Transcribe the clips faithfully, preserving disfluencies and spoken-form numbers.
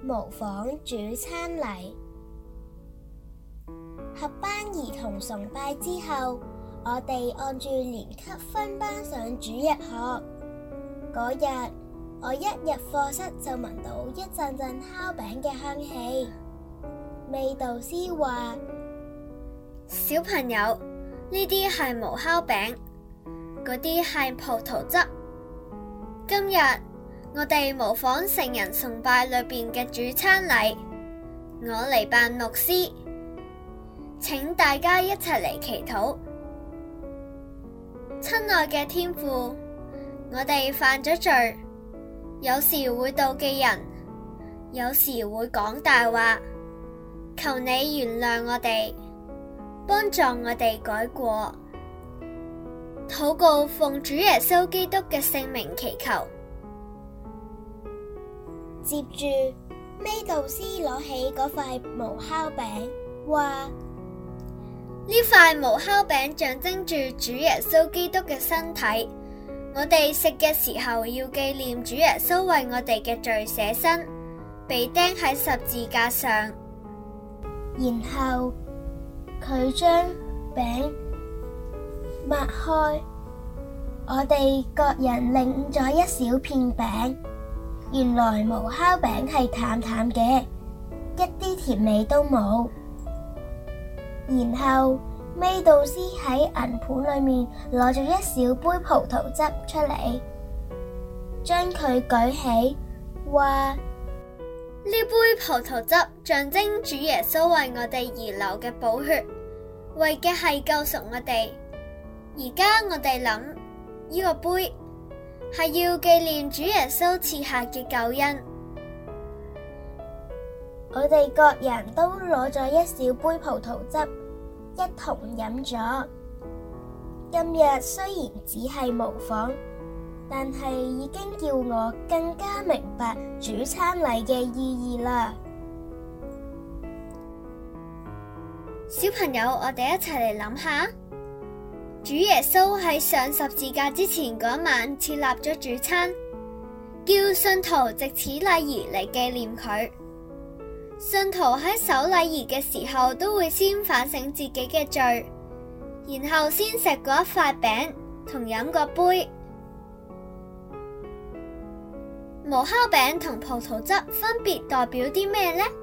模仿主餐禮。合班兒童崇拜之後，我哋按住年級分班上主日學。嗰日我一入課室就聞到一陣陣烤餅嘅香氣。味導師話： 小朋友，呢啲係無烤餅，嗰啲係葡萄汁。今日我哋模仿成人崇拜裏邊嘅主餐禮，我嚟扮牧師，請大家一齊嚟祈禱。親愛嘅天父，我哋犯咗罪，有時會妒忌人，有時會講大話，求你原諒我哋，幫助我哋改過。禱告奉主耶穌基督嘅聖名祈求。 接住，味導師攞起嗰塊無烤餅，話： 呢塊無烤餅象徵住主耶穌基督嘅身體，我哋食嘅時候要紀念主耶穌為我哋嘅罪捨身，被釘喺十字架上。 然後佢將餅擘開，我哋各人領咗一小片餅。原來無烤餅係淡淡嘅，一啲甜味都冇。然後味導師喺銀盤裏面攞咗一小杯葡萄汁出嚟，將佢舉起，話： 呢杯葡萄汁象徵主耶穌為我哋而流嘅寶血，為嘅係救贖我哋。而家我哋諗，呢個杯係要紀念主耶穌賜下嘅救恩。 我哋各人都攞咗一小杯葡萄汁，一同飲咗。今日雖然只係模仿，但係已經叫我更加明白主餐禮嘅意義啦。 小朋友，我哋一齊嚟諗下，主耶穌喺上十字架之前嗰晚設立咗主餐，叫信徒藉此禮儀嚟紀念佢。信徒喺守禮儀嘅時候都會先反省自己嘅罪，然後先食嗰一塊餅同飲個杯。無烤餅同葡萄汁分別代表啲咩呢？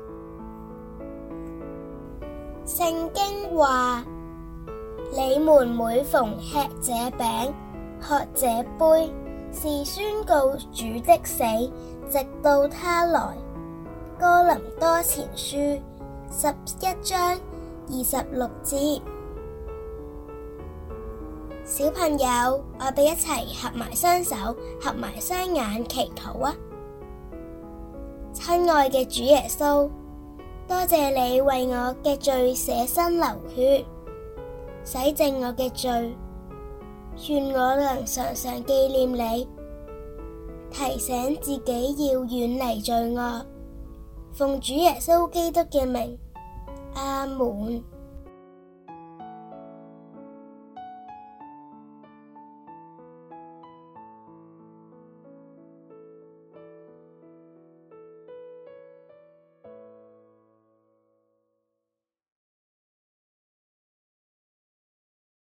聖經話：你們每逢吃這餅、喝這杯，是宣告主的死，直到他來。哥林多前書十一章二十六節。小朋友，我哋一齊合埋雙手，合埋雙眼祈禱啊！親愛嘅主耶穌，多謝你為我嘅罪捨身流血，洗淨我嘅罪，願我能常常紀念你，提醒自己要遠離罪惡。奉主耶穌基督嘅名，阿門。